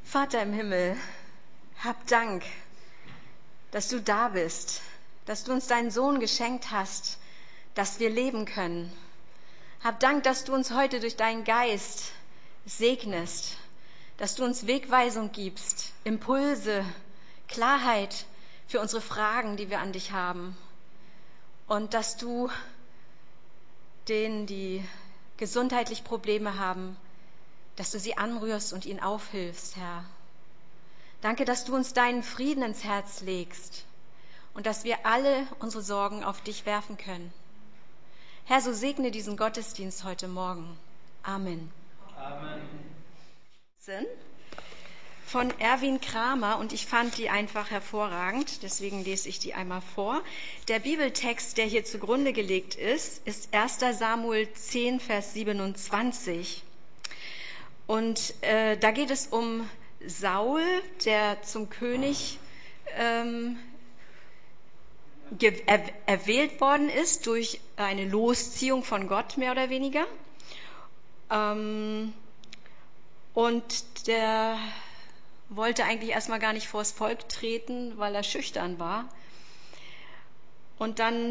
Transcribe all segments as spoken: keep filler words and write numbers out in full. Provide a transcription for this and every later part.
Vater im Himmel, hab Dank, dass du da bist, dass du uns deinen Sohn geschenkt hast, dass wir leben können. Hab Dank, dass du uns heute durch deinen Geist segnest, dass du uns Wegweisung gibst, Impulse, Klarheit für unsere Fragen, die wir an dich haben. Und dass du denen, die gesundheitlich Probleme haben, dass du sie anrührst und ihnen aufhilfst, Herr. Danke, dass du uns deinen Frieden ins Herz legst und dass wir alle unsere Sorgen auf dich werfen können. Herr, so segne diesen Gottesdienst heute Morgen. Amen. Amen. Von Erwin Kramer, und ich fand die einfach hervorragend, deswegen lese ich die einmal vor. Der Bibeltext, der hier zugrunde gelegt ist, ist erster Samuel zehn, Vers siebenundzwanzig. Und äh, da geht es um Saul, der zum König ähm, ge- er- erwählt worden ist durch eine Losziehung von Gott, mehr oder weniger. Ähm, und der wollte eigentlich erstmal gar nicht vors Volk treten, weil er schüchtern war. Und dann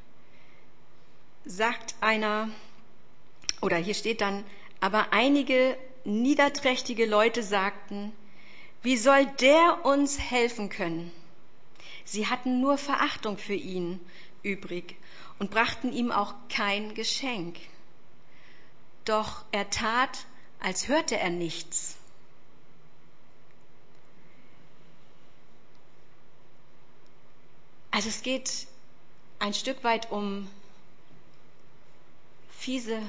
sagt einer, oder hier steht dann, aber einige niederträchtige Leute sagten, wie soll der uns helfen können? Sie hatten nur Verachtung für ihn übrig und brachten ihm auch kein Geschenk. Doch er tat, als hörte er nichts. Also es geht ein Stück weit um fiese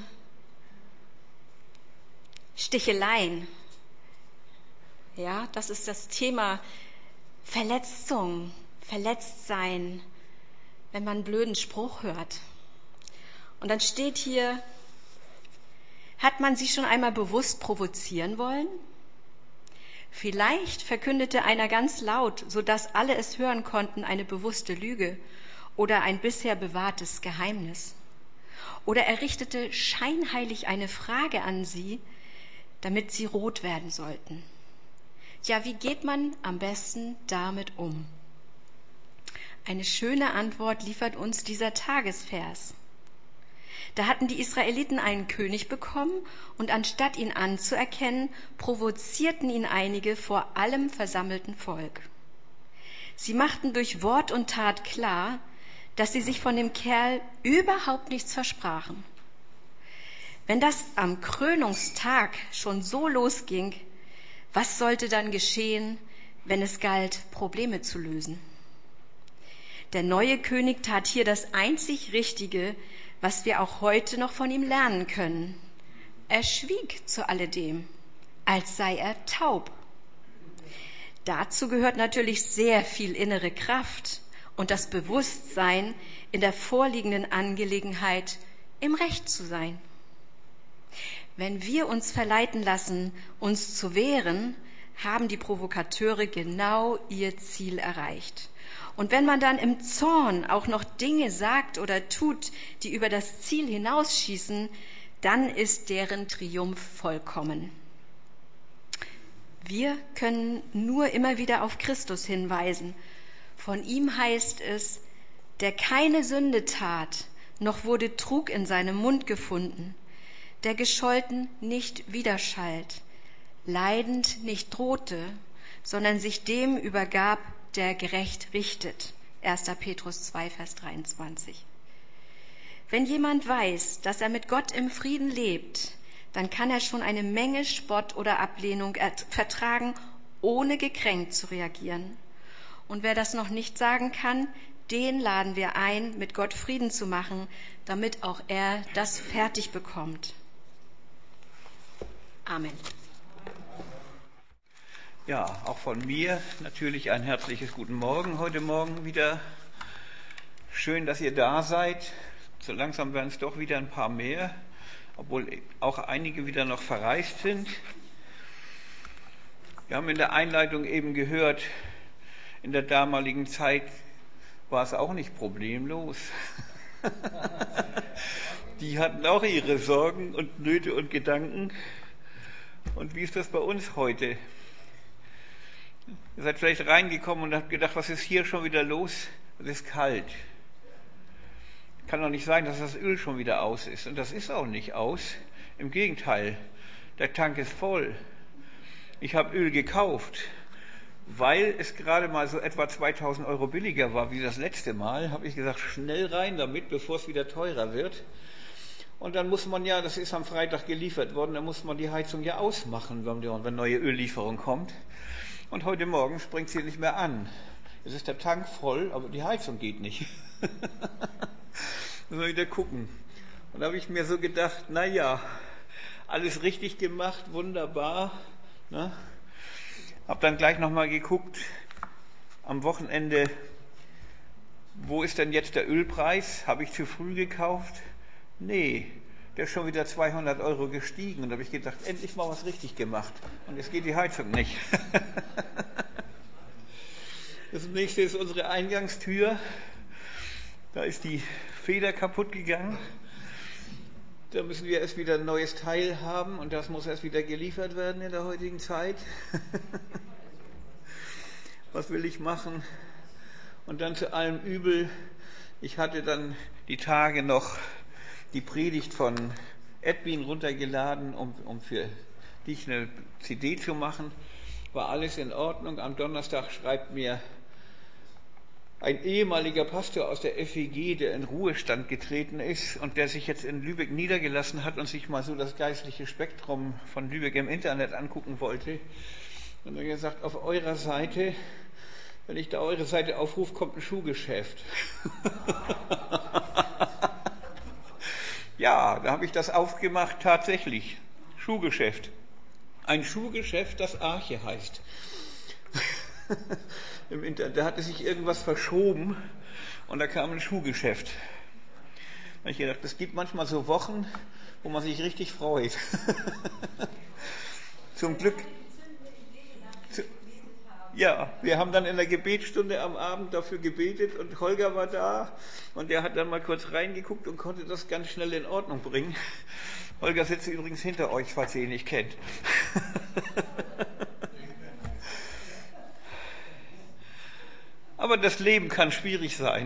Sticheleien. Ja, das ist das Thema Verletzung, Verletztsein, wenn man einen blöden Spruch hört. Und dann steht hier, hat man sie schon einmal bewusst provozieren wollen? Vielleicht verkündete einer ganz laut, sodass alle es hören konnten, eine bewusste Lüge oder ein bisher bewahrtes Geheimnis. Oder er richtete scheinheilig eine Frage an sie, damit sie rot werden sollten. Ja, wie geht man am besten damit um? Eine schöne Antwort liefert uns dieser Tagesvers. Da hatten die Israeliten einen König bekommen und anstatt ihn anzuerkennen, provozierten ihn einige vor allem versammelten Volk. Sie machten durch Wort und Tat klar, dass sie sich von dem Kerl überhaupt nichts versprachen. Wenn das am Krönungstag schon so losging, was sollte dann geschehen, wenn es galt, Probleme zu lösen? Der neue König tat hier das einzig Richtige, was wir auch heute noch von ihm lernen können. Er schwieg zu alledem, als sei er taub. Dazu gehört natürlich sehr viel innere Kraft und das Bewusstsein, in der vorliegenden Angelegenheit im Recht zu sein. Wenn wir uns verleiten lassen, uns zu wehren, haben die Provokateure genau ihr Ziel erreicht. Und wenn man dann im Zorn auch noch Dinge sagt oder tut, die über das Ziel hinausschießen, dann ist deren Triumph vollkommen. Wir können nur immer wieder auf Christus hinweisen. Von ihm heißt es, der keine Sünde tat, noch wurde Trug in seinem Mund gefunden, der gescholten nicht widerschallt, leidend nicht drohte, sondern sich dem übergab, der gerecht richtet. erster Petrus zwei, Vers dreiundzwanzig. Wenn jemand weiß, dass er mit Gott im Frieden lebt, dann kann er schon eine Menge Spott oder Ablehnung vertragen, ohne gekränkt zu reagieren. Und wer das noch nicht sagen kann, den laden wir ein, mit Gott Frieden zu machen, damit auch er das fertig bekommt. Amen. Ja, auch von mir natürlich ein herzliches Guten Morgen heute Morgen wieder. Schön, dass ihr da seid. So langsam werden es doch wieder ein paar mehr, obwohl auch einige wieder noch verreist sind. Wir haben in der Einleitung eben gehört, in der damaligen Zeit war es auch nicht problemlos. Die hatten auch ihre Sorgen und Nöte und Gedanken. Und wie ist das bei uns heute? Ihr seid vielleicht reingekommen und habt gedacht, was ist hier schon wieder los? Es ist kalt. Kann doch nicht sein, dass das Öl schon wieder aus ist. Und das ist auch nicht aus. Im Gegenteil, der Tank ist voll. Ich habe Öl gekauft, weil es gerade mal so etwa zweitausend Euro billiger war wie das letzte Mal. Habe ich gesagt, schnell rein damit, bevor es wieder teurer wird. Und dann muss man ja, das ist am Freitag geliefert worden, dann muss man die Heizung ja ausmachen, wenn neue Öllieferung kommt. Und heute Morgen springt sie nicht mehr an. Jetzt ist der Tank voll, aber die Heizung geht nicht. Müssen wir wieder gucken. Und da habe ich mir so gedacht, na ja, alles richtig gemacht, wunderbar. Ne? Habe dann gleich nochmal geguckt, am Wochenende, wo ist denn jetzt der Ölpreis? Habe ich zu früh gekauft? Nee, der ist schon wieder zweihundert Euro gestiegen. Und da habe ich gedacht, endlich mal was richtig gemacht. Und jetzt geht die Heizung nicht. Das nächste ist unsere Eingangstür. Da ist die Feder kaputt gegangen. Da müssen wir erst wieder ein neues Teil haben und das muss erst wieder geliefert werden in der heutigen Zeit. Was will ich machen? Und dann zu allem Übel. Ich hatte dann die Tage noch die Predigt von Edwin runtergeladen, um, um für dich eine C D zu machen. War alles in Ordnung. Am Donnerstag schreibt mir ein ehemaliger Pastor aus der F E G, der in Ruhestand getreten ist und der sich jetzt in Lübeck niedergelassen hat und sich mal so das geistliche Spektrum von Lübeck im Internet angucken wollte. Und er hat gesagt, auf eurer Seite, wenn ich da eure Seite aufrufe, kommt ein Schuhgeschäft. Ja, da habe ich das aufgemacht, tatsächlich. Schuhgeschäft. Ein Schuhgeschäft, das Arche heißt. Im Internet, da hatte sich irgendwas verschoben und da kam ein Schuhgeschäft. Da habe ich gedacht, es gibt manchmal so Wochen, wo man sich richtig freut. Zum Glück. Zu, ja, wir haben dann in der Gebetsstunde am Abend dafür gebetet und Holger war da und der hat dann mal kurz reingeguckt und konnte das ganz schnell in Ordnung bringen. Holger sitzt übrigens hinter euch, falls ihr ihn nicht kennt. Aber das Leben kann schwierig sein.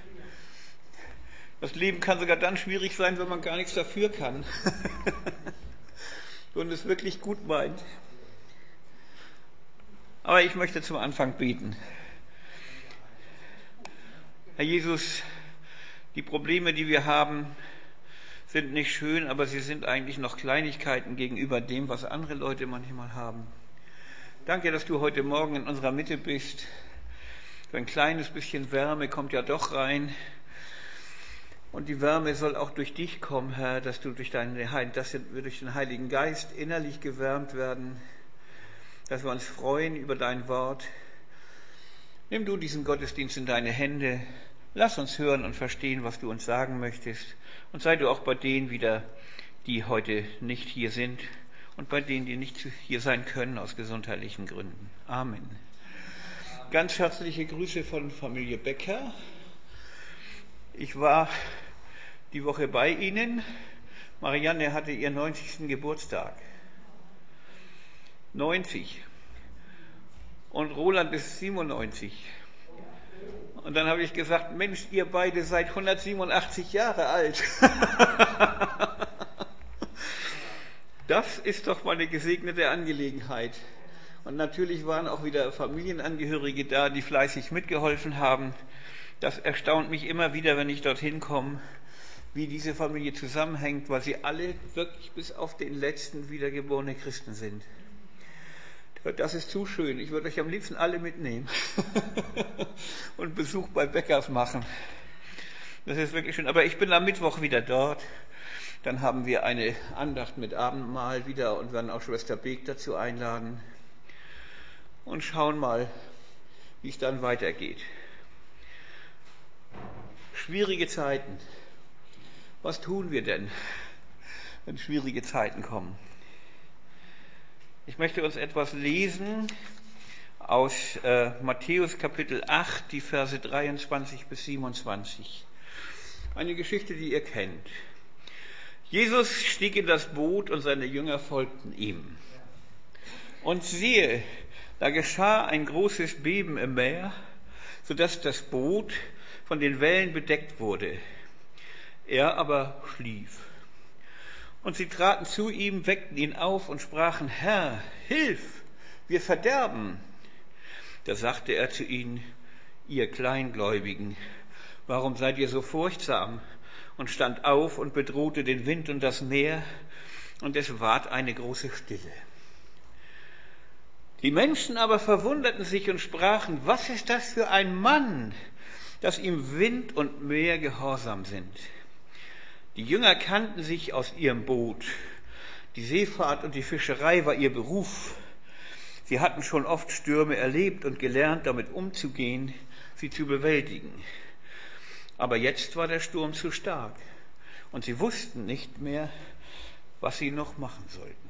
Das Leben kann sogar dann schwierig sein, wenn man gar nichts dafür kann. Und es wirklich gut meint. Aber ich möchte zum Anfang beten. Herr Jesus, die Probleme, die wir haben, sind nicht schön, aber sie sind eigentlich noch Kleinigkeiten gegenüber dem, was andere Leute manchmal haben. Danke, dass du heute Morgen in unserer Mitte bist. So ein kleines bisschen Wärme kommt ja doch rein. Und die Wärme soll auch durch dich kommen, Herr, dass du durch, deine, dass wir durch den Heiligen Geist innerlich gewärmt werden, dass wir uns freuen über dein Wort. Nimm du diesen Gottesdienst in deine Hände. Lass uns hören und verstehen, was du uns sagen möchtest. Und sei du auch bei denen wieder, die heute nicht hier sind und bei denen, die nicht hier sein können aus gesundheitlichen Gründen. Amen. Ganz herzliche Grüße von Familie Becker. Ich war die Woche bei Ihnen. Marianne hatte ihren neunzigsten Geburtstag. neunzig. Und Roland ist siebenundneunzig. Und dann habe ich gesagt, Mensch, ihr beide seid hundertsiebenundachtzig Jahre alt. Das ist doch mal eine gesegnete Angelegenheit. Und natürlich waren auch wieder Familienangehörige da, die fleißig mitgeholfen haben. Das erstaunt mich immer wieder, wenn ich dorthin komme, wie diese Familie zusammenhängt, weil sie alle wirklich bis auf den letzten wiedergeborene Christen sind. Das ist zu schön. Ich würde euch am liebsten alle mitnehmen und Besuch bei Bäckers machen. Das ist wirklich schön. Aber ich bin am Mittwoch wieder dort. Dann haben wir eine Andacht mit Abendmahl wieder und werden auch Schwester Beek dazu einladen. Und schauen mal, wie es dann weitergeht. Schwierige Zeiten. Was tun wir denn, wenn schwierige Zeiten kommen? Ich möchte uns etwas lesen aus äh, Matthäus Kapitel acht, die Verse dreiundzwanzig bis siebenundzwanzig. Eine Geschichte, die ihr kennt. Jesus stieg in das Boot und seine Jünger folgten ihm. Und siehe, Da geschah ein großes Beben im Meer, sodass das Boot von den Wellen bedeckt wurde. Er aber schlief. Und sie traten zu ihm, weckten ihn auf und sprachen: Herr, hilf, wir verderben. Da sagte er zu ihnen: Ihr Kleingläubigen, warum seid ihr so furchtsam? Und stand auf und bedrohte den Wind und das Meer, und es ward eine große Stille. Die Menschen aber verwunderten sich und sprachen: Was ist das für ein Mann, dass ihm Wind und Meer gehorsam sind? Die Jünger kannten sich aus ihrem Boot. Die Seefahrt und die Fischerei war ihr Beruf. Sie hatten schon oft Stürme erlebt und gelernt, damit umzugehen, sie zu bewältigen. Aber jetzt war der Sturm zu stark und sie wussten nicht mehr, was sie noch machen sollten.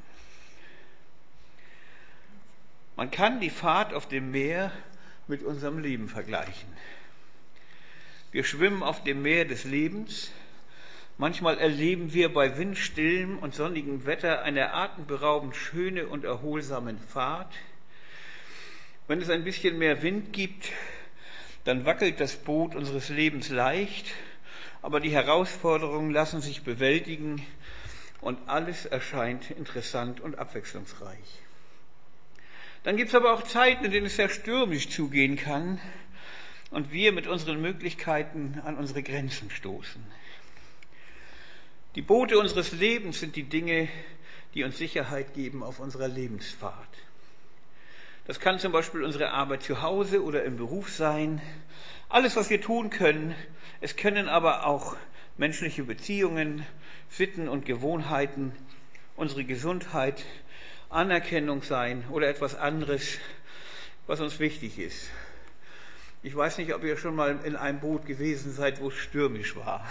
Man kann die Fahrt auf dem Meer mit unserem Leben vergleichen. Wir schwimmen auf dem Meer des Lebens. Manchmal erleben wir bei windstillem und sonnigem Wetter eine atemberaubend schöne und erholsame Fahrt. Wenn es ein bisschen mehr Wind gibt, dann wackelt das Boot unseres Lebens leicht, aber die Herausforderungen lassen sich bewältigen und alles erscheint interessant und abwechslungsreich. Dann gibt es aber auch Zeiten, in denen es sehr stürmisch zugehen kann und wir mit unseren Möglichkeiten an unsere Grenzen stoßen. Die Boote unseres Lebens sind die Dinge, die uns Sicherheit geben auf unserer Lebensfahrt. Das kann zum Beispiel unsere Arbeit zu Hause oder im Beruf sein. Alles, was wir tun können. Es können aber auch menschliche Beziehungen, Sitten und Gewohnheiten, unsere Gesundheit, Anerkennung sein oder etwas anderes, was uns wichtig ist. Ich weiß nicht, ob ihr schon mal in einem Boot gewesen seid, wo es stürmisch war.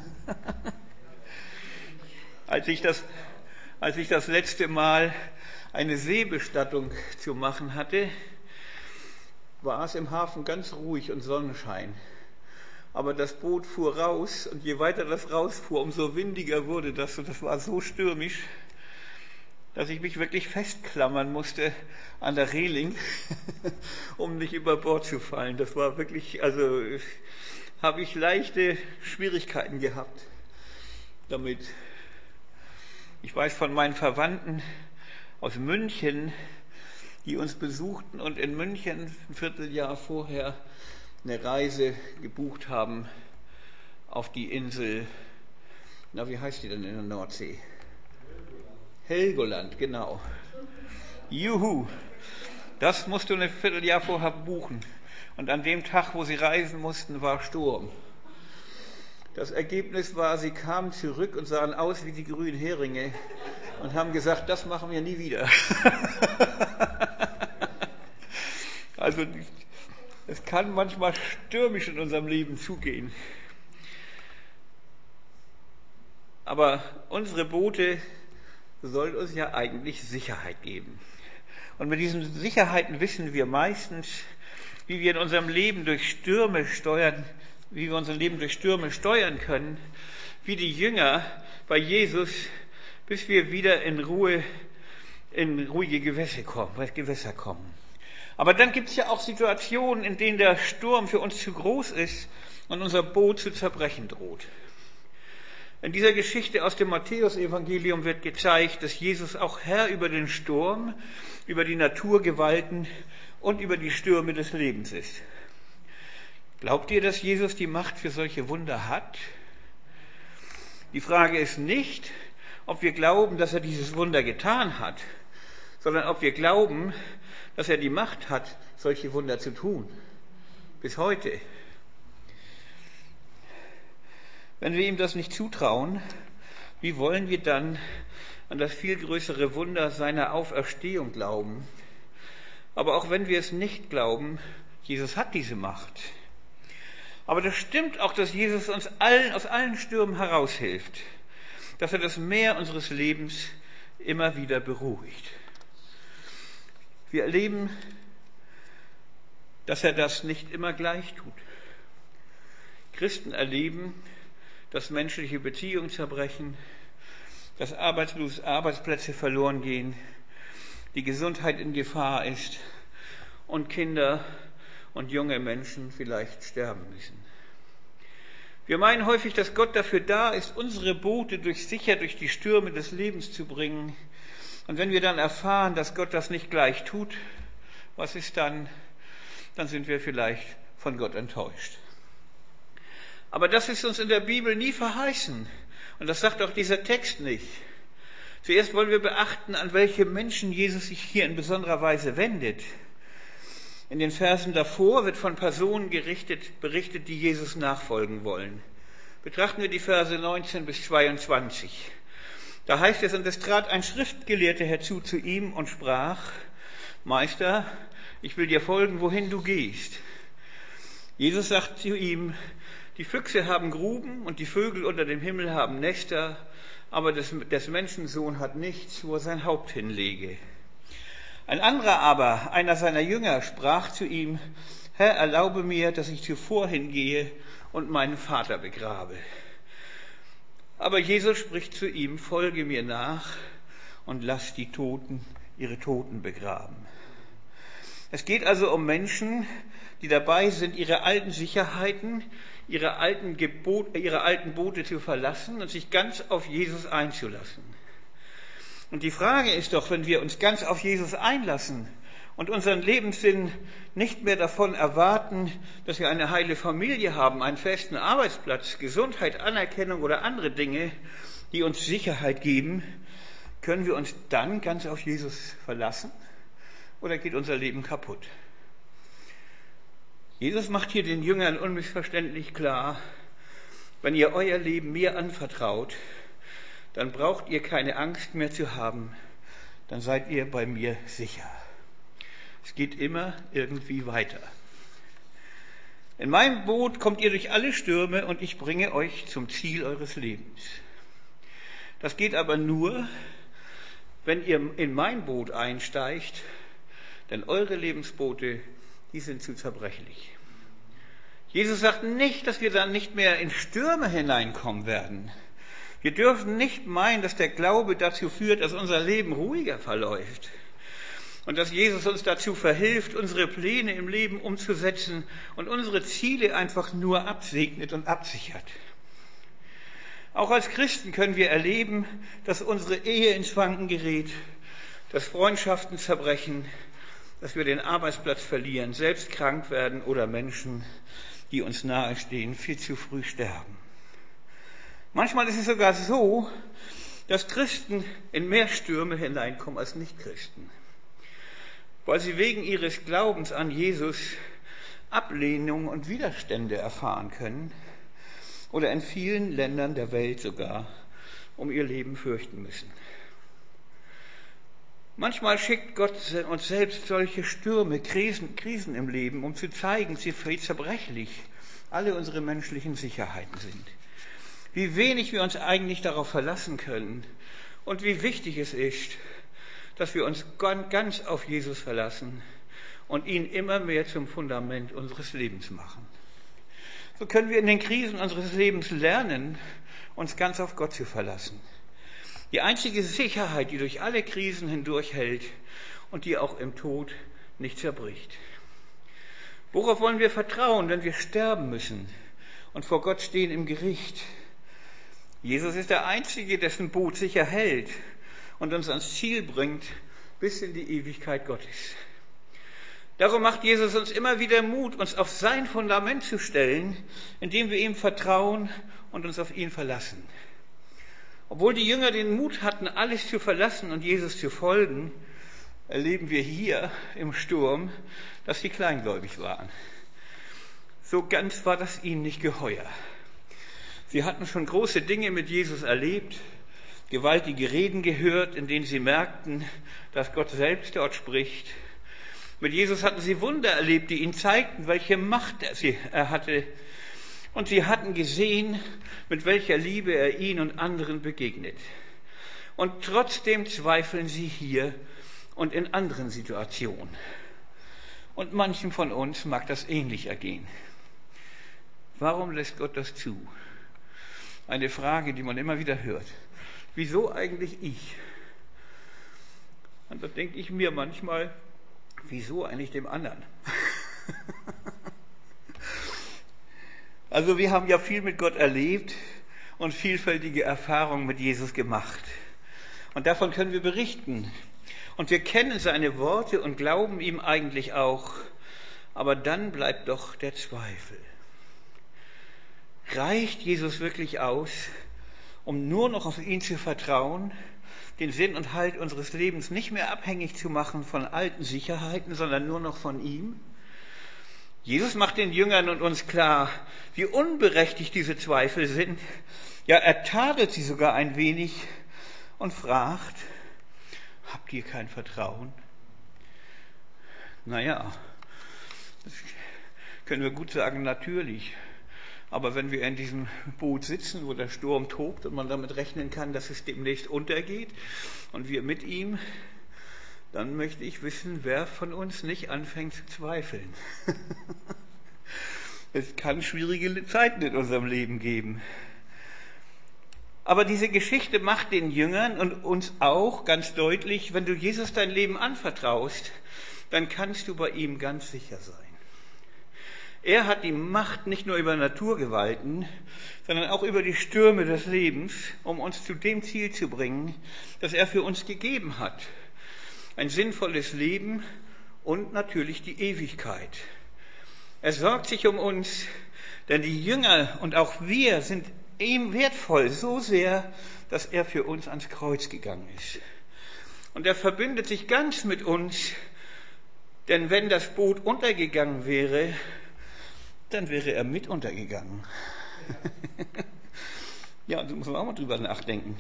Als ich das, als ich das letzte Mal eine Seebestattung zu machen hatte, war es im Hafen ganz ruhig und Sonnenschein. Aber das Boot fuhr raus und je weiter das rausfuhr, umso windiger wurde das. Und das war so stürmisch, dass ich mich wirklich festklammern musste an der Reling, um nicht über Bord zu fallen. Das war wirklich, also habe ich leichte Schwierigkeiten gehabt damit. Ich weiß von meinen Verwandten aus München, die uns besuchten und in München ein Vierteljahr vorher eine Reise gebucht haben auf die Insel, na wie heißt die denn in der Nordsee? Helgoland, genau. Juhu, das musst du ein Vierteljahr vorher buchen. Und an dem Tag, wo sie reisen mussten, war Sturm. Das Ergebnis war, sie kamen zurück und sahen aus wie die grünen Heringe und haben gesagt, das machen wir nie wieder. Also es kann manchmal stürmisch in unserem Leben zugehen. Aber unsere Boote sollen uns ja eigentlich Sicherheit geben. Und mit diesen Sicherheiten wissen wir meistens, wie wir in unserem Leben durch Stürme steuern, wie wir unser Leben durch Stürme steuern können, wie die Jünger bei Jesus, bis wir wieder in Ruhe, in ruhige Gewässer kommen, Gewässer kommen. Aber dann gibt es ja auch Situationen, in denen der Sturm für uns zu groß ist und unser Boot zu zerbrechen droht. In dieser Geschichte aus dem Matthäus-Evangelium wird gezeigt, dass Jesus auch Herr über den Sturm, über die Naturgewalten und über die Stürme des Lebens ist. Glaubt ihr, dass Jesus die Macht für solche Wunder hat? Die Frage ist nicht, ob wir glauben, dass er dieses Wunder getan hat, sondern ob wir glauben, dass er die Macht hat, solche Wunder zu tun. Bis heute. Wenn wir ihm das nicht zutrauen, wie wollen wir dann an das viel größere Wunder seiner Auferstehung glauben? Aber auch wenn wir es nicht glauben, Jesus hat diese Macht. Aber das stimmt auch, dass Jesus uns allen, aus allen Stürmen heraushilft, dass er das Meer unseres Lebens immer wieder beruhigt. Wir erleben, dass er das nicht immer gleich tut. Christen erleben, dass menschliche Beziehungen zerbrechen, dass arbeitslos Arbeitsplätze verloren gehen, die Gesundheit in Gefahr ist, und Kinder und junge Menschen vielleicht sterben müssen. Wir meinen häufig, dass Gott dafür da ist, unsere Boote durch sicher durch die Stürme des Lebens zu bringen. Und wenn wir dann erfahren, dass Gott das nicht gleich tut, was ist dann? Dann sind wir vielleicht von Gott enttäuscht. Aber das ist uns in der Bibel nie verheißen. Und das sagt auch dieser Text nicht. Zuerst wollen wir beachten, an welche Menschen Jesus sich hier in besonderer Weise wendet. In den Versen davor wird von Personen gerichtet, berichtet, die Jesus nachfolgen wollen. Betrachten wir die Verse neunzehn bis zweiundzwanzig. Da heißt es, und es trat ein Schriftgelehrter herzu zu ihm und sprach, Meister, ich will dir folgen, wohin du gehst. Jesus sagt zu ihm, die Füchse haben Gruben und die Vögel unter dem Himmel haben Nester, aber des, des Menschensohn hat nichts, wo er sein Haupt hinlege. Ein anderer aber, einer seiner Jünger, sprach zu ihm, Herr, erlaube mir, dass ich zuvor hingehe und meinen Vater begrabe. Aber Jesus spricht zu ihm, folge mir nach und lass die Toten ihre Toten begraben. Es geht also um Menschen, die dabei sind, ihre alten Sicherheiten, ihre alten, Gebot, ihre alten Boote zu verlassen und sich ganz auf Jesus einzulassen. Und die Frage ist doch, wenn wir uns ganz auf Jesus einlassen und unseren Lebenssinn nicht mehr davon erwarten, dass wir eine heile Familie haben, einen festen Arbeitsplatz, Gesundheit, Anerkennung oder andere Dinge, die uns Sicherheit geben, können wir uns dann ganz auf Jesus verlassen oder geht unser Leben kaputt? Jesus macht hier den Jüngern unmissverständlich klar, wenn ihr euer Leben mir anvertraut, dann braucht ihr keine Angst mehr zu haben, dann seid ihr bei mir sicher. Es geht immer irgendwie weiter. In meinem Boot kommt ihr durch alle Stürme und ich bringe euch zum Ziel eures Lebens. Das geht aber nur, wenn ihr in mein Boot einsteigt, denn eure Lebensboote, die sind zu zerbrechlich. Jesus sagt nicht, dass wir dann nicht mehr in Stürme hineinkommen werden. Wir dürfen nicht meinen, dass der Glaube dazu führt, dass unser Leben ruhiger verläuft und dass Jesus uns dazu verhilft, unsere Pläne im Leben umzusetzen und unsere Ziele einfach nur absegnet und absichert. Auch als Christen können wir erleben, dass unsere Ehe ins Wanken gerät, dass Freundschaften zerbrechen, dass wir den Arbeitsplatz verlieren, selbst krank werden oder Menschen, die uns nahestehen, viel zu früh sterben. Manchmal ist es sogar so, dass Christen in mehr Stürme hineinkommen als Nichtchristen, weil sie wegen ihres Glaubens an Jesus Ablehnung und Widerstände erfahren können oder in vielen Ländern der Welt sogar um ihr Leben fürchten müssen. Manchmal schickt Gott uns selbst solche Stürme, Krisen, Krisen im Leben, um zu zeigen, wie zerbrechlich alle unsere menschlichen Sicherheiten sind. Wie wenig wir uns eigentlich darauf verlassen können und wie wichtig es ist, dass wir uns ganz auf Jesus verlassen und ihn immer mehr zum Fundament unseres Lebens machen. So können wir in den Krisen unseres Lebens lernen, uns ganz auf Gott zu verlassen. Die einzige Sicherheit, die durch alle Krisen hindurch hält und die auch im Tod nicht zerbricht. Worauf wollen wir vertrauen, wenn wir sterben müssen und vor Gott stehen im Gericht? Jesus ist der Einzige, dessen Boot sicher hält und uns ans Ziel bringt, bis in die Ewigkeit Gottes. Darum macht Jesus uns immer wieder Mut, uns auf sein Fundament zu stellen, indem wir ihm vertrauen und uns auf ihn verlassen. Obwohl die Jünger den Mut hatten, alles zu verlassen und Jesus zu folgen, erleben wir hier im Sturm, dass sie kleingläubig waren. So ganz war das ihnen nicht geheuer. Sie hatten schon große Dinge mit Jesus erlebt, gewaltige Reden gehört, in denen sie merkten, dass Gott selbst dort spricht. Mit Jesus hatten sie Wunder erlebt, die ihnen zeigten, welche Macht er hatte. Und sie hatten gesehen, mit welcher Liebe er ihnen und anderen begegnet. Und trotzdem zweifeln sie hier und in anderen Situationen. Und manchen von uns mag das ähnlich ergehen. Warum lässt Gott das zu? Eine Frage, die man immer wieder hört. Wieso eigentlich ich? Und da denke ich mir manchmal, Wieso eigentlich dem anderen? Also wir haben ja viel mit Gott erlebt und vielfältige Erfahrungen mit Jesus gemacht. Und davon können wir berichten. Und wir kennen seine Worte und glauben ihm eigentlich auch. Aber dann bleibt doch der Zweifel. Reicht Jesus wirklich aus, um nur noch auf ihn zu vertrauen, den Sinn und Halt unseres Lebens nicht mehr abhängig zu machen von alten Sicherheiten, sondern nur noch von ihm? Jesus macht den Jüngern und uns klar, wie unberechtigt diese Zweifel sind. Ja, er tadelt sie sogar ein wenig und fragt, habt ihr kein Vertrauen? Naja, das können wir gut sagen, natürlich. Aber wenn wir in diesem Boot sitzen, wo der Sturm tobt und man damit rechnen kann, dass es demnächst untergeht und wir mit ihm, dann möchte ich wissen, wer von uns nicht anfängt zu zweifeln. Es kann schwierige Zeiten in unserem Leben geben. Aber diese Geschichte macht den Jüngern und uns auch ganz deutlich, wenn du Jesus dein Leben anvertraust, dann kannst du bei ihm ganz sicher sein. Er hat die Macht nicht nur über Naturgewalten, sondern auch über die Stürme des Lebens, um uns zu dem Ziel zu bringen, das er für uns gegeben hat. Ein sinnvolles Leben und natürlich die Ewigkeit. Er sorgt sich um uns, denn die Jünger und auch wir sind ihm wertvoll, so sehr, dass er für uns ans Kreuz gegangen ist. Und er verbündet sich ganz mit uns, denn wenn das Boot untergegangen wäre, dann wäre er mit untergegangen. Ja, da muss man auch mal drüber nachdenken.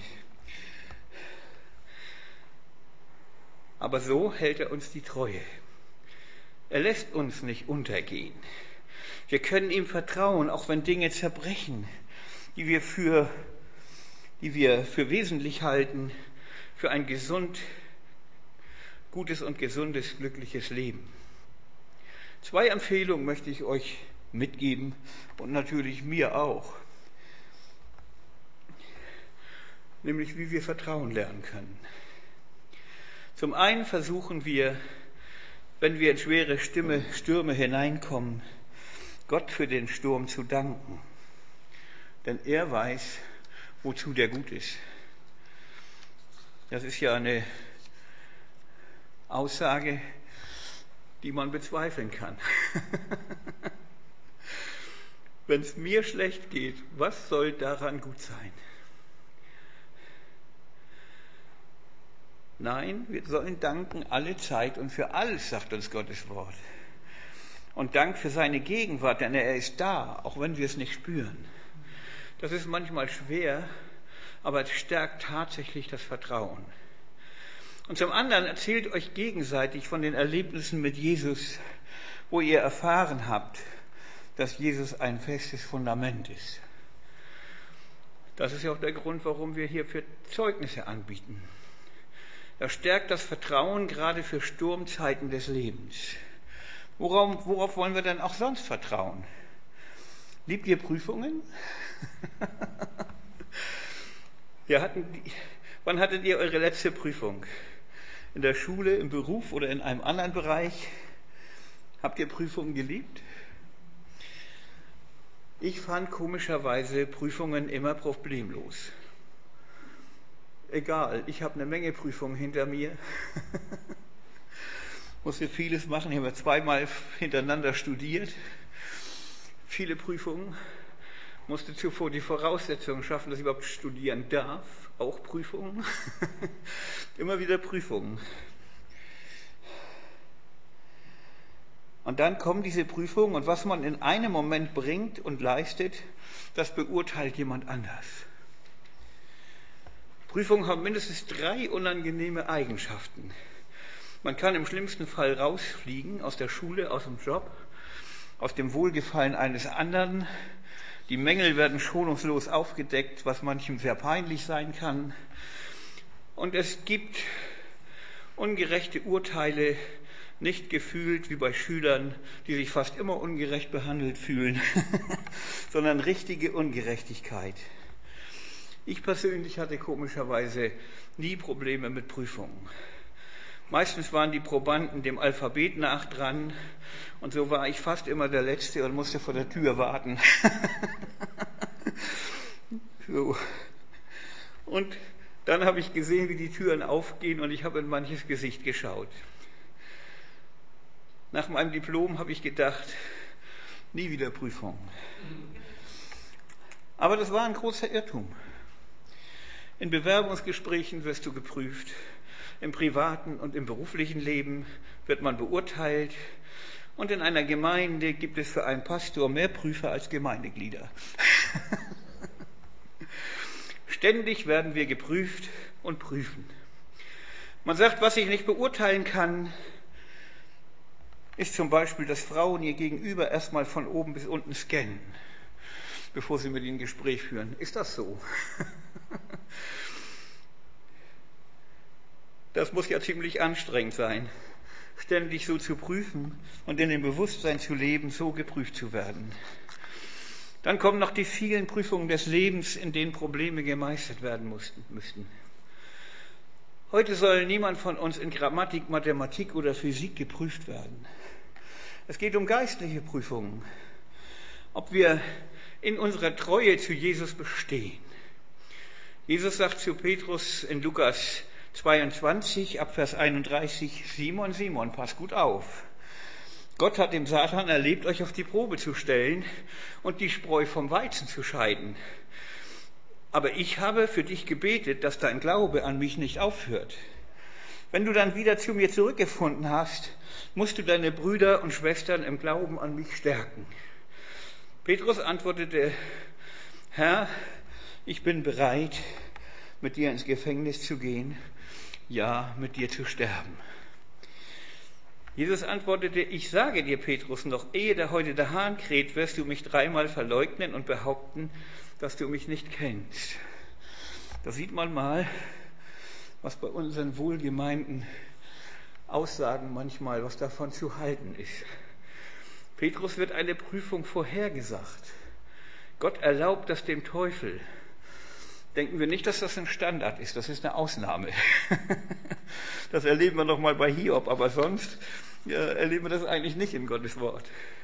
Aber so hält er uns die Treue. Er lässt uns nicht untergehen. Wir können ihm vertrauen, auch wenn Dinge zerbrechen, die wir für, die wir für wesentlich halten, für ein gesund, gutes und gesundes, glückliches Leben. Zwei Empfehlungen möchte ich euch mitgeben und natürlich mir auch. Nämlich, wie wir Vertrauen lernen können. Zum einen versuchen wir, wenn wir in schwere Stimme, Stürme hineinkommen, Gott für den Sturm zu danken. Denn er weiß, wozu der gut ist. Das ist ja eine Aussage, die man bezweifeln kann. Wenn es mir schlecht geht, was soll daran gut sein? Nein, wir sollen danken alle Zeit und für alles, sagt uns Gottes Wort. Und Dank für seine Gegenwart, denn er ist da, auch wenn wir es nicht spüren. Das ist manchmal schwer, aber es stärkt tatsächlich das Vertrauen. Und zum anderen erzählt euch gegenseitig von den Erlebnissen mit Jesus, wo ihr erfahren habt, dass Jesus ein festes Fundament ist. Das ist ja auch der Grund, warum wir hier für Zeugnisse anbieten. Das stärkt das Vertrauen gerade für Sturmzeiten des Lebens. Worauf, worauf wollen wir denn auch sonst vertrauen? Liebt ihr Prüfungen? Wir hatten, wann hattet ihr eure letzte Prüfung? In der Schule, im Beruf oder in einem anderen Bereich? Habt ihr Prüfungen geliebt? Ich fand komischerweise Prüfungen immer problemlos. Egal, ich habe eine Menge Prüfungen hinter mir. Musste vieles machen, ich habe zweimal hintereinander studiert. Viele Prüfungen. Musste zuvor die Voraussetzungen schaffen, dass ich überhaupt studieren darf. Auch Prüfungen. Immer wieder Prüfungen. Und dann kommen diese Prüfungen und was man in einem Moment bringt und leistet, das beurteilt jemand anders. Prüfungen haben mindestens drei unangenehme Eigenschaften. Man kann im schlimmsten Fall rausfliegen aus der Schule, aus dem Job, aus dem Wohlgefallen eines anderen. Die Mängel werden schonungslos aufgedeckt, was manchem sehr peinlich sein kann. Und es gibt ungerechte Urteile, nicht gefühlt wie bei Schülern, die sich fast immer ungerecht behandelt fühlen, sondern richtige Ungerechtigkeit. Ich persönlich hatte komischerweise nie Probleme mit Prüfungen. Meistens waren die Probanden dem Alphabet nach dran und so war ich fast immer der Letzte und musste vor der Tür warten. So. Und dann habe ich gesehen, wie die Türen aufgehen und ich habe in manches Gesicht geschaut. Nach meinem Diplom habe ich gedacht, nie wieder Prüfung. Aber das war ein großer Irrtum. In Bewerbungsgesprächen wirst du geprüft, im privaten und im beruflichen Leben wird man beurteilt und in einer Gemeinde gibt es für einen Pastor mehr Prüfer als Gemeindeglieder. Ständig werden wir geprüft und prüfen. Man sagt, was ich nicht beurteilen kann, ist zum Beispiel, dass Frauen ihr Gegenüber erstmal von oben bis unten scannen, bevor sie mit ihnen ein Gespräch führen. Ist das so? Das muss ja ziemlich anstrengend sein, ständig so zu prüfen und in dem Bewusstsein zu leben, so geprüft zu werden. Dann kommen noch die vielen Prüfungen des Lebens, in denen Probleme gemeistert werden mussten, müssten. Heute soll niemand von uns in Grammatik, Mathematik oder Physik geprüft werden. Es geht um geistliche Prüfungen, ob wir in unserer Treue zu Jesus bestehen. Jesus sagt zu Petrus in Lukas zweiundzwanzig, ab Vers einunddreißig, Simon, Simon, pass gut auf. Gott hat dem Satan erlebt, euch auf die Probe zu stellen und die Spreu vom Weizen zu scheiden. Aber ich habe für dich gebetet, dass dein Glaube an mich nicht aufhört. Wenn du dann wieder zu mir zurückgefunden hast, musst du deine Brüder und Schwestern im Glauben an mich stärken. Petrus antwortete, Herr, ich bin bereit, mit dir ins Gefängnis zu gehen, ja, mit dir zu sterben. Jesus antwortete, ich sage dir, Petrus, noch ehe der heute der Hahn kräht, wirst du mich dreimal verleugnen und behaupten, dass du mich nicht kennst. Da sieht man mal, was bei unseren wohlgemeinten Aussagen manchmal, was davon zu halten ist. Petrus wird eine Prüfung vorhergesagt. Gott erlaubt das dem Teufel. Denken wir nicht, dass das ein Standard ist, das ist eine Ausnahme. Das erleben wir noch mal bei Hiob, aber sonst ja, erleben wir das eigentlich nicht in Gottes Wort.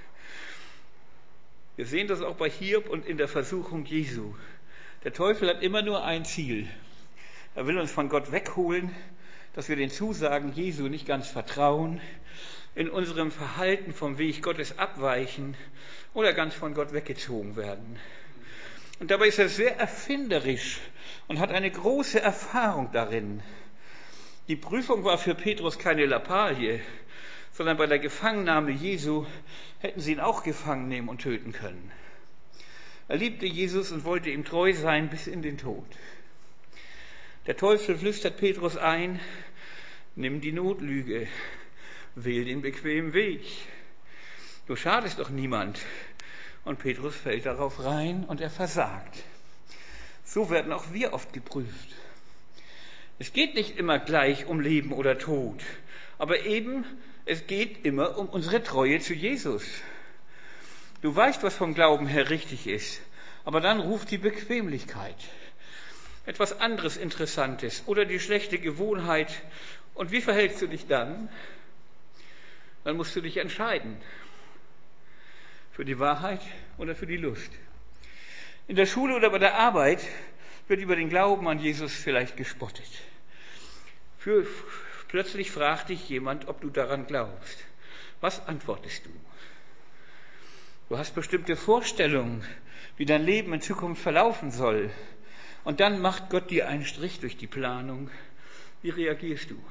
Wir sehen das auch bei Hiob und in der Versuchung Jesu. Der Teufel hat immer nur ein Ziel. Er will uns von Gott wegholen, dass wir den Zusagen Jesu nicht ganz vertrauen, in unserem Verhalten vom Weg Gottes abweichen oder ganz von Gott weggezogen werden. Und dabei ist er sehr erfinderisch und hat eine große Erfahrung darin. Die Prüfung war für Petrus keine Lappalie, sondern bei der Gefangennahme Jesu hätten sie ihn auch gefangen nehmen und töten können. Er liebte Jesus und wollte ihm treu sein bis in den Tod. Der Teufel flüstert Petrus ein, nimm die Notlüge, wähl den bequemen Weg. Du schadest doch niemand. Und Petrus fällt darauf rein und er versagt. So werden auch wir oft geprüft. Es geht nicht immer gleich um Leben oder Tod, aber eben, es geht immer um unsere Treue zu Jesus. Du weißt, was vom Glauben her richtig ist, aber dann ruft die Bequemlichkeit, etwas anderes Interessantes oder die schlechte Gewohnheit. Und wie verhältst du dich dann? Dann musst du dich entscheiden. Für die Wahrheit oder für die Lust. In der Schule oder bei der Arbeit wird über den Glauben an Jesus vielleicht gespottet. Für, plötzlich fragt dich jemand, ob du daran glaubst. Was antwortest du? Du hast bestimmte Vorstellungen, wie dein Leben in Zukunft verlaufen soll. Und dann macht Gott dir einen Strich durch die Planung. Wie reagierst du?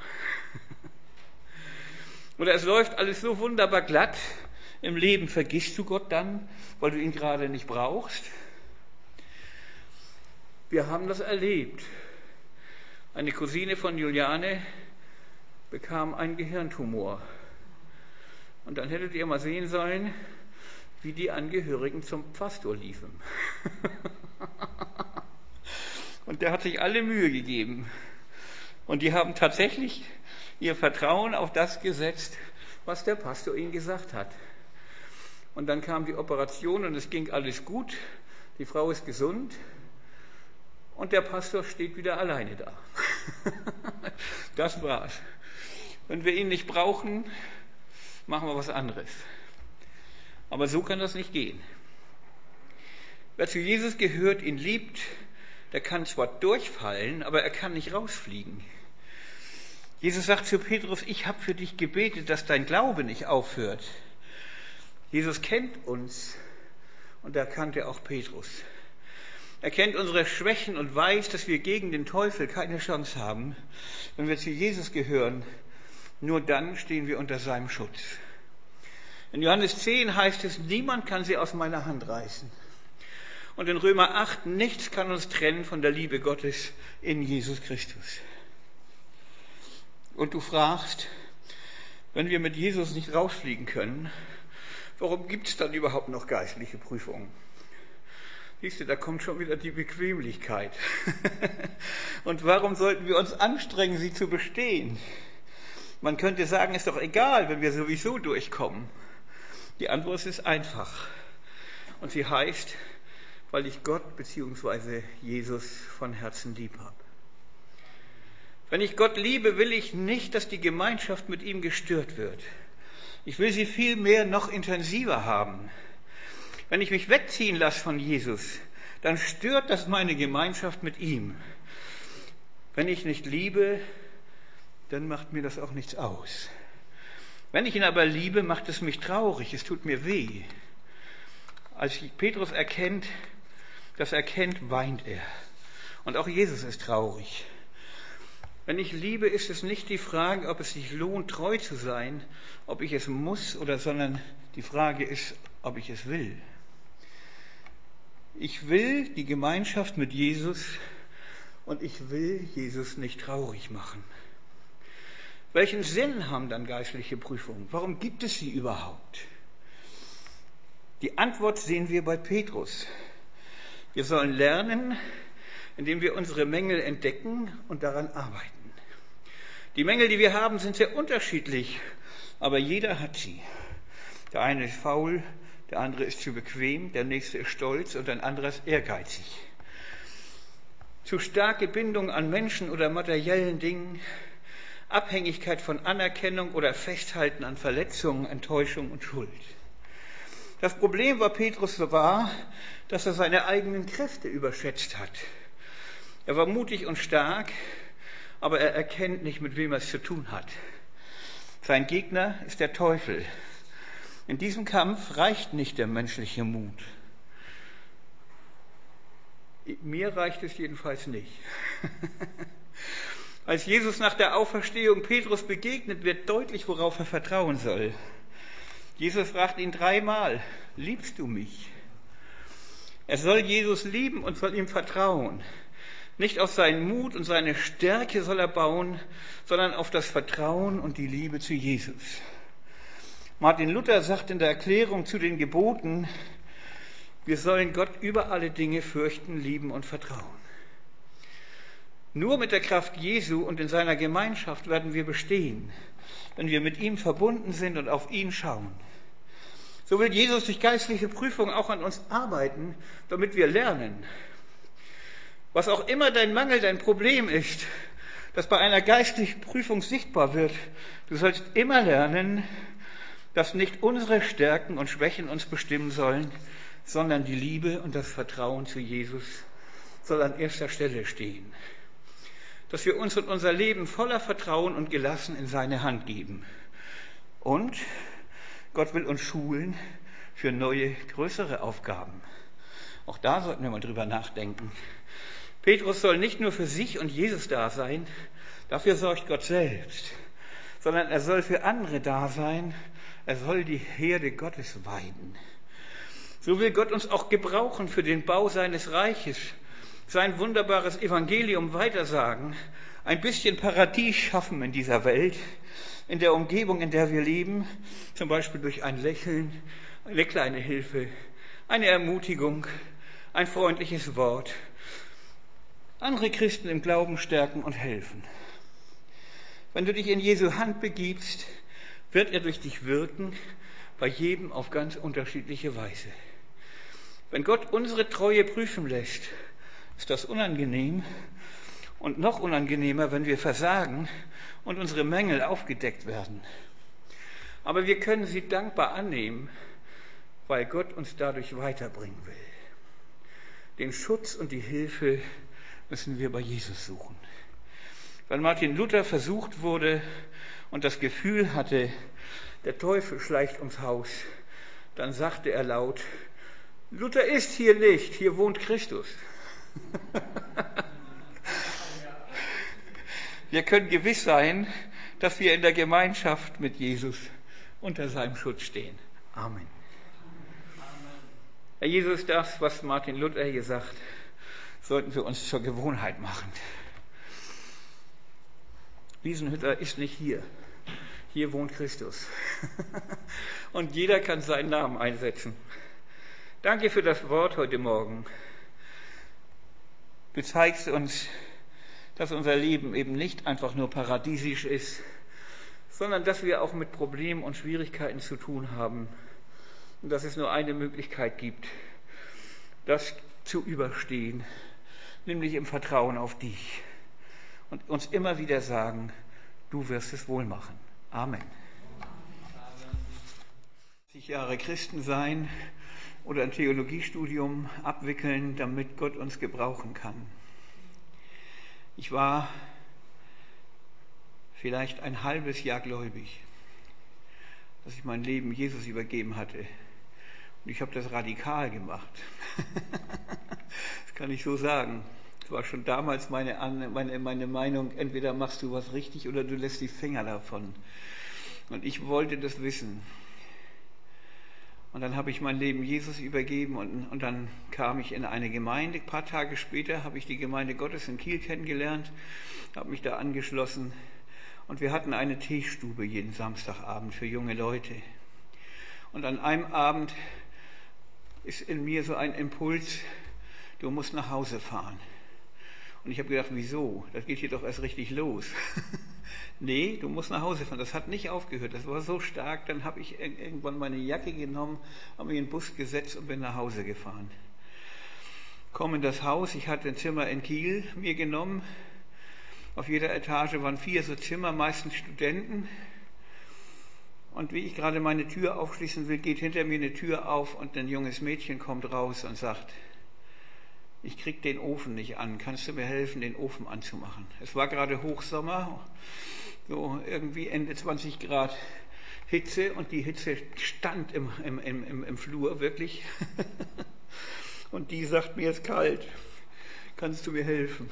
Oder es läuft alles so wunderbar glatt. Im Leben vergisst du Gott dann, weil du ihn gerade nicht brauchst. Wir haben das erlebt. Eine Cousine von Juliane bekam einen Gehirntumor. Und dann hättet ihr mal sehen sollen, wie die Angehörigen zum Pastor liefen. Und der hat sich alle Mühe gegeben. Und die haben tatsächlich ihr Vertrauen auf das gesetzt, was der Pastor ihnen gesagt hat. Und dann kam die Operation und es ging alles gut. Die Frau ist gesund. Und der Pastor steht wieder alleine da. Das war's. Wenn wir ihn nicht brauchen, machen wir was anderes. Aber so kann das nicht gehen. Wer zu Jesus gehört, ihn liebt, der kann zwar durchfallen, aber er kann nicht rausfliegen. Jesus sagt zu Petrus, ich habe für dich gebetet, dass dein Glaube nicht aufhört. Jesus kennt uns und er kannte auch Petrus. Er kennt unsere Schwächen und weiß, dass wir gegen den Teufel keine Chance haben. Wenn wir zu Jesus gehören, nur dann stehen wir unter seinem Schutz. In Johannes zehn heißt es, niemand kann sie aus meiner Hand reißen. Und in Römer acht, nichts kann uns trennen von der Liebe Gottes in Jesus Christus. Und du fragst, wenn wir mit Jesus nicht rausfliegen können, warum gibt es dann überhaupt noch geistliche Prüfungen? Siehst du, da kommt schon wieder die Bequemlichkeit. Und warum sollten wir uns anstrengen, sie zu bestehen? Man könnte sagen, ist doch egal, wenn wir sowieso durchkommen. Die Antwort ist einfach. Und sie heißt, weil ich Gott bzw. Jesus von Herzen lieb habe. Wenn ich Gott liebe, will ich nicht, dass die Gemeinschaft mit ihm gestört wird. Ich will sie vielmehr noch intensiver haben. Wenn ich mich wegziehen lasse von Jesus, dann stört das meine Gemeinschaft mit ihm. Wenn ich nicht liebe, dann macht mir das auch nichts aus. Wenn ich ihn aber liebe, macht es mich traurig, es tut mir weh. Als Petrus erkennt, das erkennt, weint er. Und auch Jesus ist traurig. Wenn ich liebe, ist es nicht die Frage, ob es sich lohnt, treu zu sein, ob ich es muss, oder sondern die Frage ist, ob ich es will. Ich will die Gemeinschaft mit Jesus und ich will Jesus nicht traurig machen. Welchen Sinn haben dann geistliche Prüfungen? Warum gibt es sie überhaupt? Die Antwort sehen wir bei Petrus. Wir sollen lernen, indem wir unsere Mängel entdecken und daran arbeiten. Die Mängel, die wir haben, sind sehr unterschiedlich, aber jeder hat sie. Der eine ist faul, der andere ist zu bequem, der nächste ist stolz und ein anderer ist ehrgeizig. Zu starke Bindung an Menschen oder materiellen Dingen, Abhängigkeit von Anerkennung oder Festhalten an Verletzungen, Enttäuschung und Schuld. Das Problem war Petrus war, dass er seine eigenen Kräfte überschätzt hat. Er war mutig und stark, aber er erkennt nicht, mit wem er es zu tun hat. Sein Gegner ist der Teufel. In diesem Kampf reicht nicht der menschliche Mut. Mir reicht es jedenfalls nicht. Als Jesus nach der Auferstehung Petrus begegnet, wird deutlich, worauf er vertrauen soll. Jesus fragt ihn dreimal, liebst du mich? Er soll Jesus lieben und soll ihm vertrauen. Nicht auf seinen Mut und seine Stärke soll er bauen, sondern auf das Vertrauen und die Liebe zu Jesus. Martin Luther sagt in der Erklärung zu den Geboten, wir sollen Gott über alle Dinge fürchten, lieben und vertrauen. Nur mit der Kraft Jesu und in seiner Gemeinschaft werden wir bestehen, wenn wir mit ihm verbunden sind und auf ihn schauen. So will Jesus durch geistliche Prüfung auch an uns arbeiten, damit wir lernen. Was auch immer dein Mangel, dein Problem ist, das bei einer geistlichen Prüfung sichtbar wird, du sollst immer lernen, dass nicht unsere Stärken und Schwächen uns bestimmen sollen, sondern die Liebe und das Vertrauen zu Jesus soll an erster Stelle stehen. Dass wir uns und unser Leben voller Vertrauen und gelassen in seine Hand geben. Und Gott will uns schulen für neue, größere Aufgaben. Auch da sollten wir mal drüber nachdenken. Petrus soll nicht nur für sich und Jesus da sein, dafür sorgt Gott selbst, sondern er soll für andere da sein, er soll die Herde Gottes weiden. So will Gott uns auch gebrauchen für den Bau seines Reiches, sein wunderbares Evangelium weitersagen, ein bisschen Paradies schaffen in dieser Welt, in der Umgebung, in der wir leben, zum Beispiel durch ein Lächeln, eine kleine Hilfe, eine Ermutigung, ein freundliches Wort, andere Christen im Glauben stärken und helfen. Wenn du dich in Jesu Hand begibst, wird er durch dich wirken, bei jedem auf ganz unterschiedliche Weise. Wenn Gott unsere Treue prüfen lässt, ist das unangenehm Und noch unangenehmer, wenn wir versagen und unsere Mängel aufgedeckt werden. Aber wir können sie dankbar annehmen, weil Gott uns dadurch weiterbringen will. Den Schutz und die Hilfe müssen wir bei Jesus suchen. Wenn Martin Luther versucht wurde und das Gefühl hatte, der Teufel schleicht ums Haus, dann sagte er laut, Luther ist hier nicht, hier wohnt Christus. Wir können gewiss sein, dass wir in der Gemeinschaft mit Jesus unter seinem Schutz stehen. Amen. Herr Jesus, das, was Martin Luther hier sagt, sollten wir uns zur Gewohnheit machen. Wiesenhütter ist nicht hier. Hier wohnt Christus. Und jeder kann seinen Namen einsetzen. Danke für das Wort heute Morgen. Du zeigst uns, dass unser Leben eben nicht einfach nur paradiesisch ist, sondern dass wir auch mit Problemen und Schwierigkeiten zu tun haben. Und dass es nur eine Möglichkeit gibt, das zu überstehen, nämlich im Vertrauen auf dich. Und uns immer wieder sagen, du wirst es wohl machen. Amen. zwanzig Jahre Christen sein oder ein Theologiestudium abwickeln, damit Gott uns gebrauchen kann. Ich war vielleicht ein halbes Jahr gläubig, dass ich mein Leben Jesus übergeben hatte. Und ich habe das radikal gemacht. Das kann ich so sagen. Das war schon damals meine, meine, meine Meinung, entweder machst du was richtig oder du lässt die Finger davon. Und ich wollte das wissen. Und dann habe ich mein Leben Jesus übergeben und, und dann kam ich in eine Gemeinde. Ein paar Tage später habe ich die Gemeinde Gottes in Kiel kennengelernt, habe mich da angeschlossen und wir hatten eine Teestube jeden Samstagabend für junge Leute. Und an einem Abend ist in mir so ein Impuls, du musst nach Hause fahren. Und ich habe gedacht, wieso? Das geht hier doch erst richtig los. Nee, du musst nach Hause fahren. Das hat nicht aufgehört. Das war so stark. Dann habe ich irgendwann meine Jacke genommen, habe mich in den Bus gesetzt und bin nach Hause gefahren. Komme in das Haus. Ich hatte ein Zimmer in Kiel mir genommen. Auf jeder Etage waren vier so Zimmer, meistens Studenten. Und wie ich gerade meine Tür aufschließen will, geht hinter mir eine Tür auf und ein junges Mädchen kommt raus und sagt, ich krieg den Ofen nicht an, kannst du mir helfen, den Ofen anzumachen? Es war gerade Hochsommer, so irgendwie Ende zwanzig Grad Hitze und die Hitze stand im, im, im, im Flur wirklich. Und die sagt, mir ist kalt, kannst du mir helfen?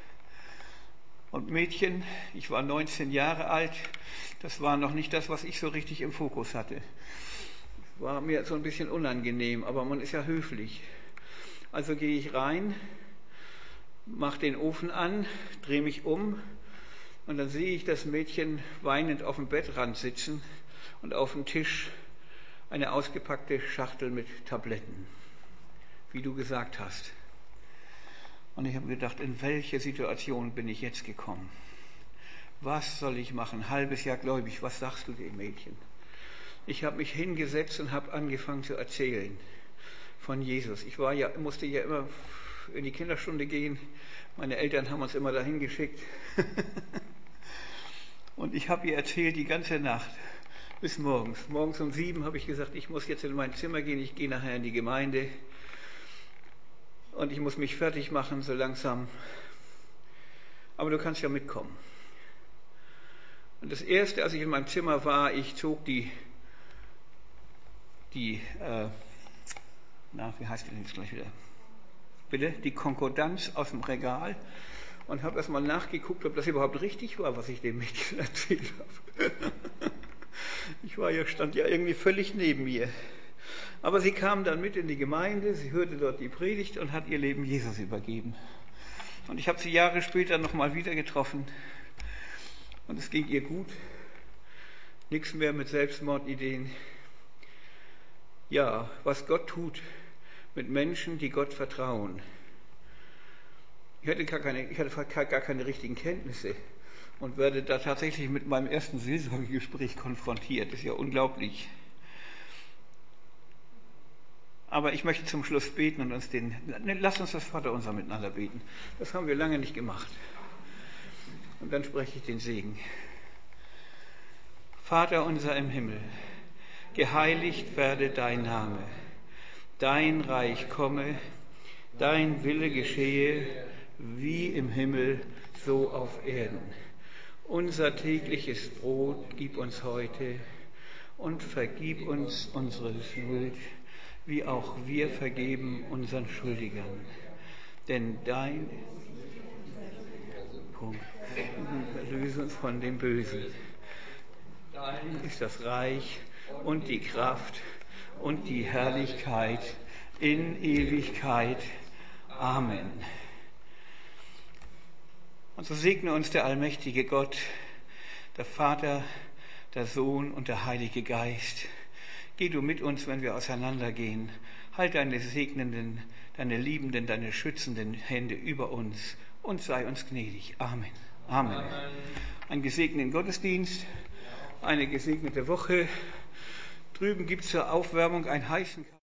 Und Mädchen, ich war neunzehn Jahre alt, das war noch nicht das, was ich so richtig im Fokus hatte. War mir so ein bisschen unangenehm, aber man ist ja höflich. Also gehe ich rein, mache den Ofen an, drehe mich um und dann sehe ich das Mädchen weinend auf dem Bettrand sitzen und auf dem Tisch eine ausgepackte Schachtel mit Tabletten, wie du gesagt hast. Und ich habe gedacht, in welche Situation bin ich jetzt gekommen? Was soll ich machen? Ein halbes Jahr gläubig, was sagst du dem Mädchen? Ich habe mich hingesetzt und habe angefangen zu erzählen von Jesus. Ich war ja, musste ja immer in die Kinderstunde gehen. Meine Eltern haben uns immer dahin geschickt. Und ich habe ihr erzählt die ganze Nacht bis morgens. Morgens um sieben habe ich gesagt, ich muss jetzt in mein Zimmer gehen, ich gehe nachher in die Gemeinde. Und ich muss mich fertig machen, so langsam. Aber du kannst ja mitkommen. Und das Erste, als ich in meinem Zimmer war, ich zog die, die äh, na, wie heißt die denn jetzt gleich wieder? Bitte? Die Konkordanz aus dem Regal und habe erstmal nachgeguckt, ob das überhaupt richtig war, was ich dem Mädchen erzählt habe. Ich war ja, stand ja irgendwie völlig neben mir. Aber sie kam dann mit in die Gemeinde, sie hörte dort die Predigt und hat ihr Leben Jesus übergeben. Und ich habe sie Jahre später nochmal wieder getroffen und es ging ihr gut. Nichts mehr mit Selbstmordideen. Ja, was Gott tut mit Menschen, die Gott vertrauen. Ich hatte gar keine, ich hatte gar keine richtigen Kenntnisse und werde da tatsächlich mit meinem ersten Seelsorgegespräch konfrontiert. Das ist ja unglaublich. Aber ich möchte zum Schluss beten und uns den, lass uns das Vaterunser miteinander beten. Das haben wir lange nicht gemacht. Und dann spreche ich den Segen. Vater unser im Himmel, geheiligt werde dein Name, dein Reich komme, dein Wille geschehe, wie im Himmel, so auf Erden. Unser tägliches Brot gib uns heute und vergib uns unsere Schuld, wie auch wir vergeben unseren Schuldigern. Denn dein Punkt, erlöse uns von dem Bösen. Dein ist das Reich und die Kraft und die Herrlichkeit in Ewigkeit. Amen. Und so segne uns der allmächtige Gott, der Vater, der Sohn und der Heilige Geist. Geh du mit uns, wenn wir auseinandergehen. Halt deine segnenden, deine liebenden, deine schützenden Hände über uns und sei uns gnädig. Amen. Amen. Amen. Einen gesegneten Gottesdienst, eine gesegnete Woche. Drüben gibt es zur Aufwärmung einen heißen